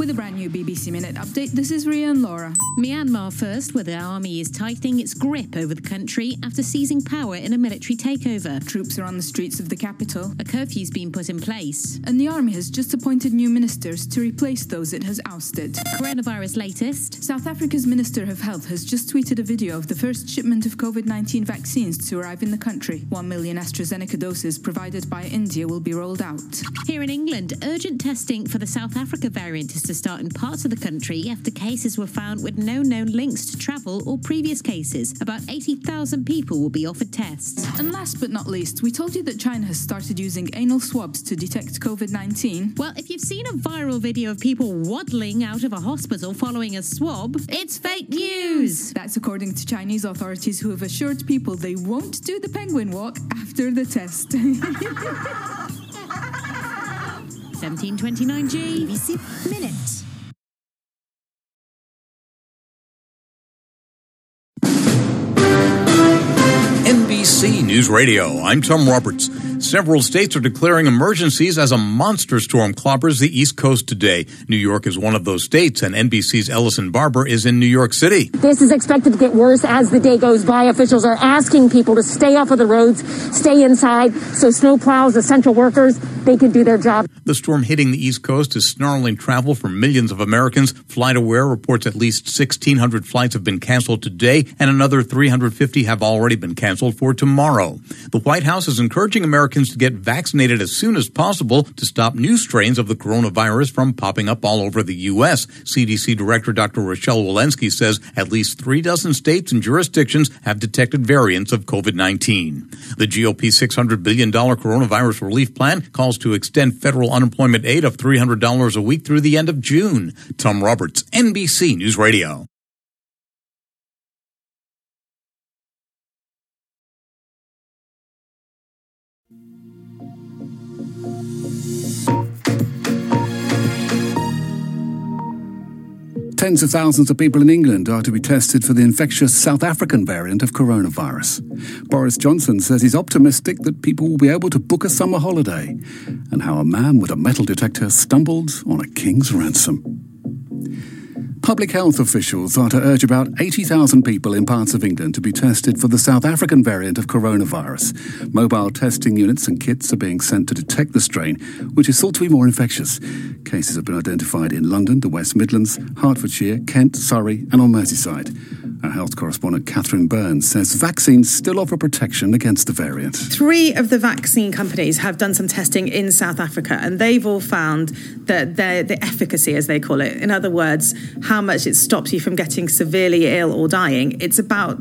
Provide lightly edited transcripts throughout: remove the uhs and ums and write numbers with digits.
With a brand new BBC Minute update, this is Ria and Laura. Myanmar first, where the army is tightening its grip over the country after seizing power in a military takeover. Troops are on the streets of the capital. A curfew's been put in place. And the army has just appointed new ministers to replace those it has ousted. Coronavirus latest. South Africa's Minister of Health has just tweeted a video of the first shipment of COVID-19 vaccines to arrive in the country. 1 million AstraZeneca doses provided by India will be rolled out. Here in England, urgent testing for the South Africa variant is to start in parts of the country after cases were found with no known links to travel or previous cases. About 80,000 people will be offered tests. And last but not least, we told you that China has started using anal swabs to detect COVID-19. Well, if you've seen a viral video of people waddling out of a hospital following a swab, it's fake news. That's according to Chinese authorities who have assured people they won't do the penguin walk after the test. 1729G, BBC Minute. NBC News Radio, I'm Tom Roberts. Several states are declaring emergencies as a monster storm clobbers the East Coast today. New York is one of those states, and NBC's Ellison Barber is in New York City. This is expected to get worse as the day goes by. Officials are asking people to stay off of the roads, stay inside, so snowplows, essential workers, they can do their job. The storm hitting the East Coast is snarling travel for millions of Americans. FlightAware reports at least 1,600 flights have been canceled today, and another 350 have already been canceled for tomorrow. The White House is encouraging Americans to get vaccinated as soon as possible to stop new strains of the coronavirus from popping up all over the U.S. CDC Director Dr. Rochelle Walensky says at least 36 states and jurisdictions have detected variants of COVID-19. The GOP's $600 billion coronavirus relief plan calls to extend federal unemployment aid of $300 a week through the end of June. Tom Roberts, NBC News Radio. Tens of thousands of people in England are to be tested for the infectious South African variant of coronavirus. Boris Johnson says he's optimistic that people will be able to book a summer holiday, and how a man with a metal detector stumbled on a king's ransom. Public health officials are to urge about 80,000 people in parts of England to be tested for the South African variant of coronavirus. Mobile testing units and kits are being sent to detect the strain, which is thought to be more infectious. Cases have been identified in London, the West Midlands, Hertfordshire, Kent, Surrey and on Merseyside. Our health correspondent Catherine Burns says vaccines still offer protection against the variant. 3 of the vaccine companies have done some testing in South Africa, and they've all found that the efficacy, as they call it, in other words, how much it stops you from getting severely ill or dying, it's about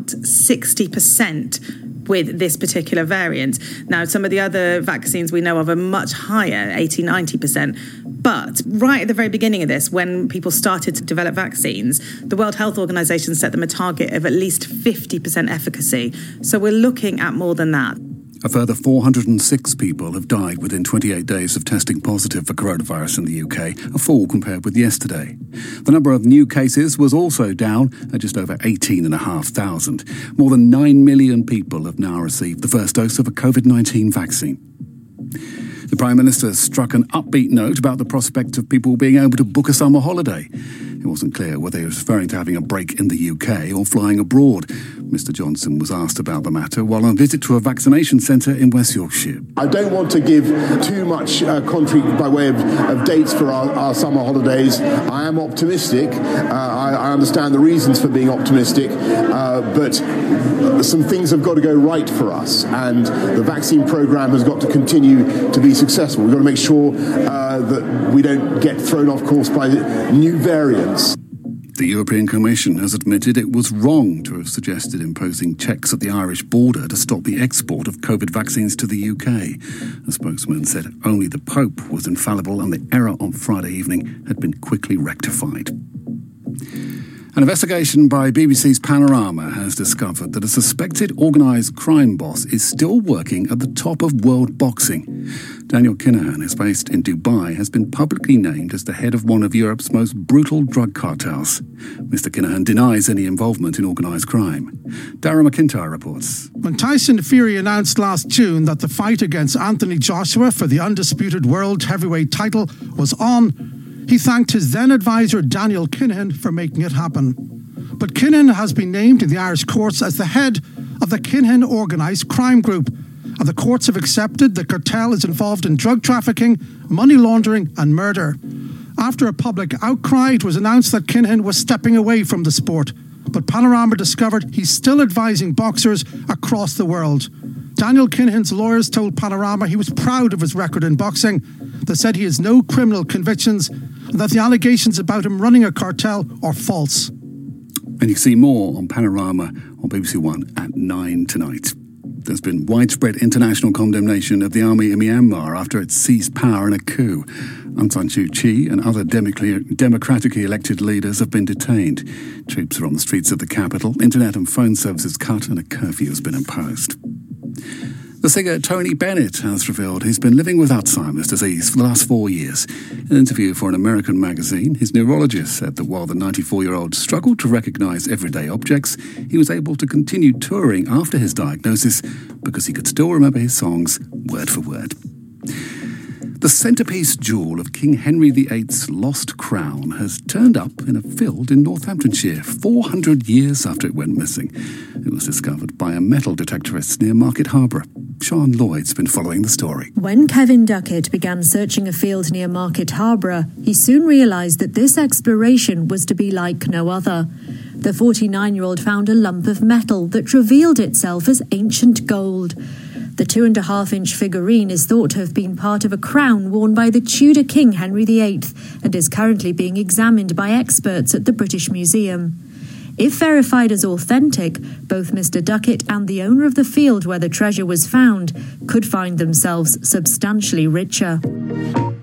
60% with this particular variant. Now, some of the other vaccines we know of are much higher, 80-90%. But right at the very beginning of this, when people started to develop vaccines, the World Health Organization set them a target of at least 50% efficacy. So we're looking at more than that. A further 406 people have died within 28 days of testing positive for coronavirus in the UK, a fall compared with yesterday. The number of new cases was also down at just over 18,500. More than 9 million people have now received the first dose of a COVID-19 vaccine. The Prime Minister struck an upbeat note about the prospect of people being able to book a summer holiday. It wasn't clear whether he was referring to having a break in the UK or flying abroad. Mr Johnson was asked about the matter while on a visit to a vaccination centre in West Yorkshire. I don't want to give too much commentary by way of dates for our summer holidays. I am optimistic. I understand the reasons for being optimistic, but some things have got to go right for us, and the vaccine programme has got to continue to be successful. We've got to make sure that we don't get thrown off course by new variants. The European Commission has admitted it was wrong to have suggested imposing checks at the Irish border to stop the export of COVID vaccines to the UK. A spokesman said only the Pope was infallible and the error on Friday evening had been quickly rectified. An investigation by BBC's Panorama has discovered that a suspected organised crime boss is still working at the top of world boxing. Daniel Kinahan, who's based in Dubai, has been publicly named as the head of one of Europe's most brutal drug cartels. Mr Kinahan denies any involvement in organised crime. Dara McIntyre reports. When Tyson Fury announced last June that the fight against Anthony Joshua for the undisputed world heavyweight title was on, he thanked his then advisor Daniel Kinahan for making it happen. But Kinahan has been named in the Irish courts as the head of the Kinahan Organised Crime Group, and the courts have accepted the cartel is involved in drug trafficking, money laundering and murder. After a public outcry, it was announced that Kinahan was stepping away from the sport, but Panorama discovered he's still advising boxers across the world. Daniel Kinahan's lawyers told Panorama he was proud of his record in boxing. They said he has no criminal convictions and that the allegations about him running a cartel are false. And you see more on Panorama on BBC One at 9 tonight. There's been widespread international condemnation of the army in Myanmar after it seized power in a coup. Aung San Suu Kyi and other democratically elected leaders have been detained. Troops are on the streets of the capital, internet and phone services cut, and a curfew has been imposed. The singer Tony Bennett has revealed he's been living with Alzheimer's disease for the last 4 years. In an interview for an American magazine, his neurologist said that while the 94-year-old struggled to recognise everyday objects, he was able to continue touring after his diagnosis because he could still remember his songs word for word. The centrepiece jewel of King Henry VIII's lost crown has turned up in a field in Northamptonshire 400 years after it went missing. It was discovered by a metal detectorist near Market Harborough. Sean Lloyd's been following the story. When Kevin Duckett began searching a field near Market Harborough, he soon realised that this exploration was to be like no other. The 49-year-old found a lump of metal that revealed itself as ancient gold. The 2.5-inch figurine is thought to have been part of a crown worn by the Tudor King Henry VIII and is currently being examined by experts at the British Museum. If verified as authentic, both Mr. Duckett and the owner of the field where the treasure was found could find themselves substantially richer.